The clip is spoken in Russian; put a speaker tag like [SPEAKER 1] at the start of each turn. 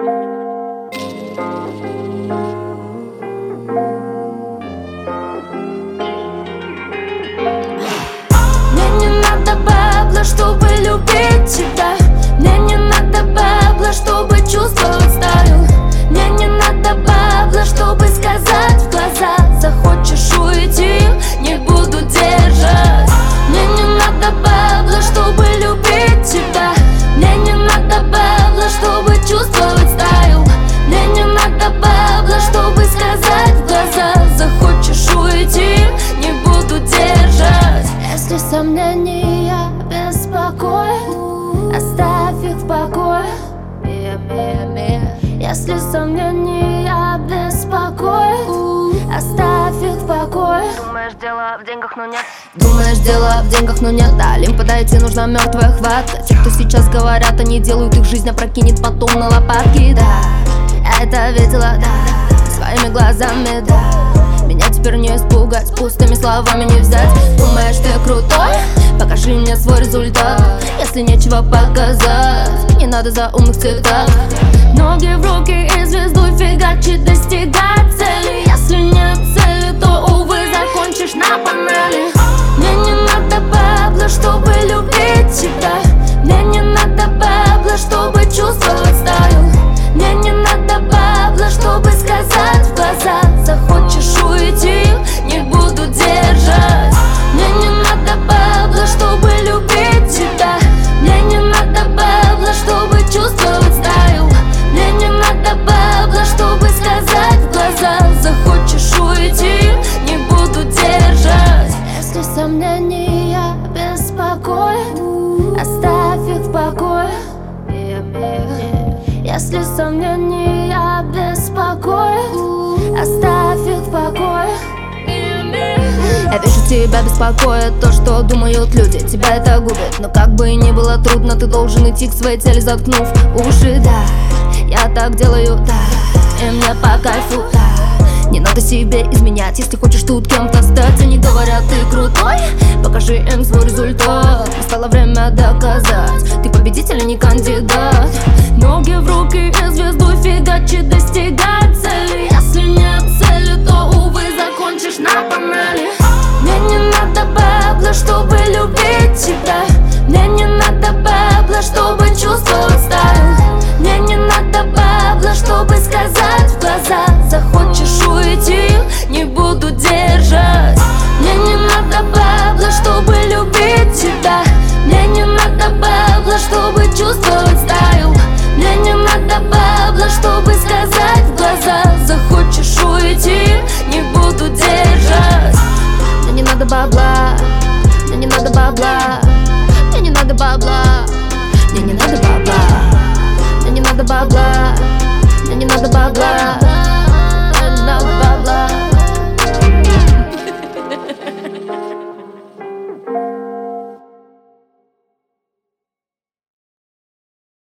[SPEAKER 1] Чтобы любить тебя, мне не надо бабла, чтобы чувствовать стаю. Мне не надо бабла, чтобы сказать в глаза: захочешь уйти, не буду держать. Мне не надо бабла, чтобы любить тебя. Мне не надо бабла, чтобы чувствовать стаю. Мне не надо бабла, чтобы сказать в глаза: захочешь уйти, не буду держать. Если сомнения, беспокой, оставь их в покое. Если сомнения, беспокой, оставь их в покое.
[SPEAKER 2] Думаешь, дело в деньгах, но нет.
[SPEAKER 1] Думаешь, дело в деньгах, но нет. Да, Олимп подойти, нужна мертвая хватка. Те, кто сейчас говорят, они делают их жизнь, опрокинет потом на лопатки. Да, я это видела, да, своими глазами, да. Меня теперь не испугать, пустыми словами не взять. Думаешь, ты крутой? Покажи мне свой результат. Если нечего показать, не надо за умных цитат. Ноги в руки и звездой фигачить, достигать цели. Если нет цели, то, увы, закончишь на панели. Мне не надо бабла, чтобы любить тебя. Мне не надо бабла, чтобы чувствовать стаю. Мне не надо бабла, чтобы сказать в глаза: захочешь уйти, не буду держать. Мне не надо бабла, чтобы любить тебя. Мне не надо бабла, чтобы чувствовать стаю. Мне не надо бабла, чтобы сказать в глаза: захочешь уйти, не буду держать. Если сомнения, беспокой, оставь их в покое. Если сомнения, беспокой, оставь их в покое. Я вижу, тебя беспокоит то, что думают люди. Тебя это губит, но как бы и ни было трудно, ты должен идти к своей цели, заткнув уши, да. Я так делаю, да, и мне по кайфу, да. Не надо себе изменять, если хочешь тут кем-то стать. Они говорят, ты крутой, покажи им свой результат. Настало время доказать, ты победитель, а не кандидат. Ноги в руки и звездой фигачить, достигать цели. Если нет цели, то, увы, закончишь на панели. Мне не надо бабла, чтобы любить тебя. Мне не надо бабла, чтобы чувствовать стаю. Мне не надо бабла, чтобы сказать в глаза: захочешь уйти, не буду держать. Мне не надо бабла, чтобы любить тебя. Мне не надо бабла, чтобы чувствовать стаю. Мне не надо бабла, чтобы сказать в глаза: захочешь уйти, не буду держать. Мне не надо бабла, мне не надо бабла, мне не надо бабла, мне не надо бабла, мне не надо бабла, мне не надо бабла.